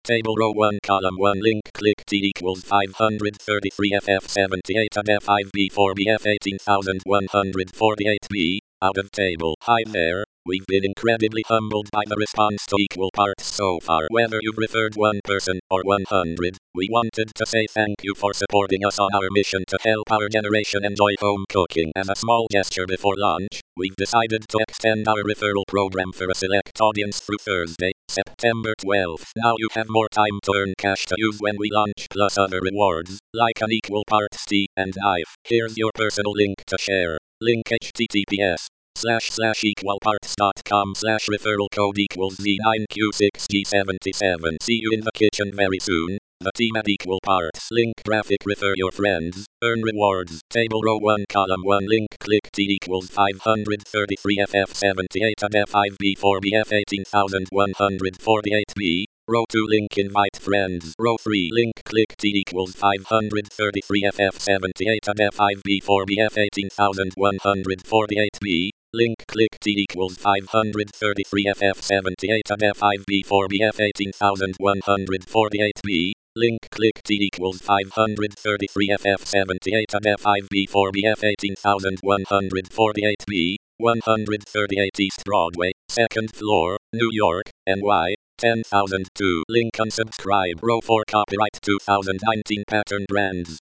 Table row 1 column 1 link click T equals 533 FF78 and F5B4 BF 18148B. Out of table. Hi there. We've been incredibly humbled by the response to equal parts so far. Whether you've referred one person or 100, we wanted to say thank you for supporting us on our mission to help our generation enjoy home cooking. As a small gesture before launch, we've decided to extend our referral program for a select audience through Thursday, September 12th. Now you have more time to earn cash to use when we launch, plus other rewards, like an equal parts tea and knife. Here's your personal link to share. Link https://equalparts.com/referral code equals Z9Q6G77. See you in the kitchen very soon. The team at Equal Parts. Link graphic refer your friends. Earn rewards. Table row 1 column 1 link click T equals 533 FF78 and F5B4 BF 18148B. Row 2 link invite friends. Row 3 link click T equals 533 FF78 and F5B4 BF 18148B. Link click T equals 533 FF78 and F5B4 BF 18148B. Link click T equals 533 FF78 and F5B4 BF 18148B. 138 East Broadway, 2nd floor, New York, NY. 10,002. Link unsubscribe. Row 4 copyright 2019 pattern brands.